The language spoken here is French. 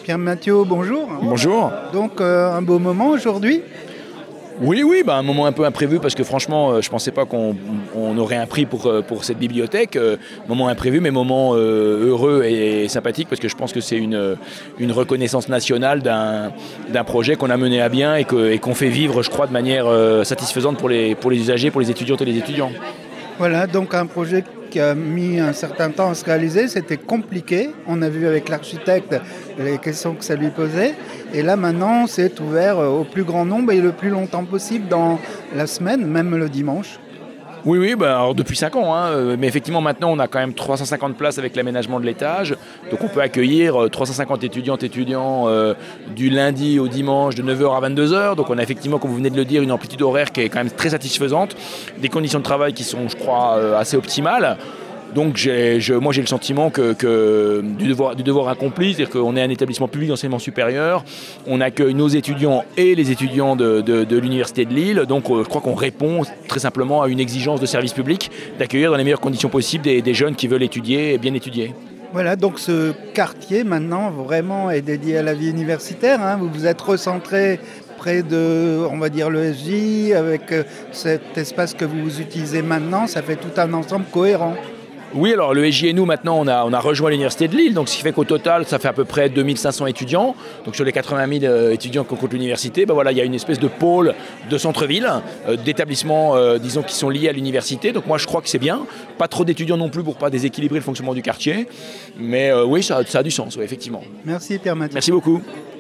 Pierre Mathieu, bonjour. Bonjour. Donc un beau moment aujourd'hui. Oui, un moment un peu imprévu parce que franchement, je ne pensais pas qu'on aurait un prix pour cette bibliothèque. Moment imprévu, mais moment heureux et sympathique parce que je pense que c'est une reconnaissance nationale d'un projet qu'on a mené à bien et qu'on fait vivre, je crois, de manière satisfaisante pour les usagers, pour les étudiantes et les étudiants. Voilà, donc un projet qui a mis un certain temps à se réaliser, c'était compliqué. On a vu avec l'architecte les questions que ça lui posait. Et là maintenant, c'est ouvert au plus grand nombre et le plus longtemps possible dans la semaine, même le dimanche. Oui, alors depuis 5 ans, mais effectivement maintenant on a quand même 350 places avec l'aménagement de l'étage, donc on peut accueillir 350 étudiants du lundi au dimanche de 9h à 22h, donc on a effectivement, comme vous venez de le dire, une amplitude horaire qui est quand même très satisfaisante, des conditions de travail qui sont, je crois, assez optimales. Donc moi j'ai le sentiment que du devoir accompli, c'est-à-dire qu'on est un établissement public d'enseignement supérieur, on accueille nos étudiants et les étudiants de l'Université de Lille, donc je crois qu'on répond très simplement à une exigence de service public d'accueillir dans les meilleures conditions possibles des jeunes qui veulent étudier et bien étudier. Voilà, donc ce quartier maintenant vraiment est dédié à la vie universitaire, vous vous êtes recentré près de, on va dire, l'ESJ, avec cet espace que vous utilisez maintenant, ça fait tout un ensemble cohérent. Oui, alors le ESJ et nous, maintenant, on a rejoint l'Université de Lille, donc ce qui fait qu'au total, ça fait à peu près 2500 étudiants. Donc sur les 80 000 étudiants qu'on compte l'université, il y a une espèce de pôle de centre-ville, d'établissements, disons, qui sont liés à l'université. Donc moi, je crois que c'est bien. Pas trop d'étudiants non plus pour pas déséquilibrer le fonctionnement du quartier. Mais oui, ça a du sens, oui, effectivement. Merci Pierre Mathieu. Merci beaucoup.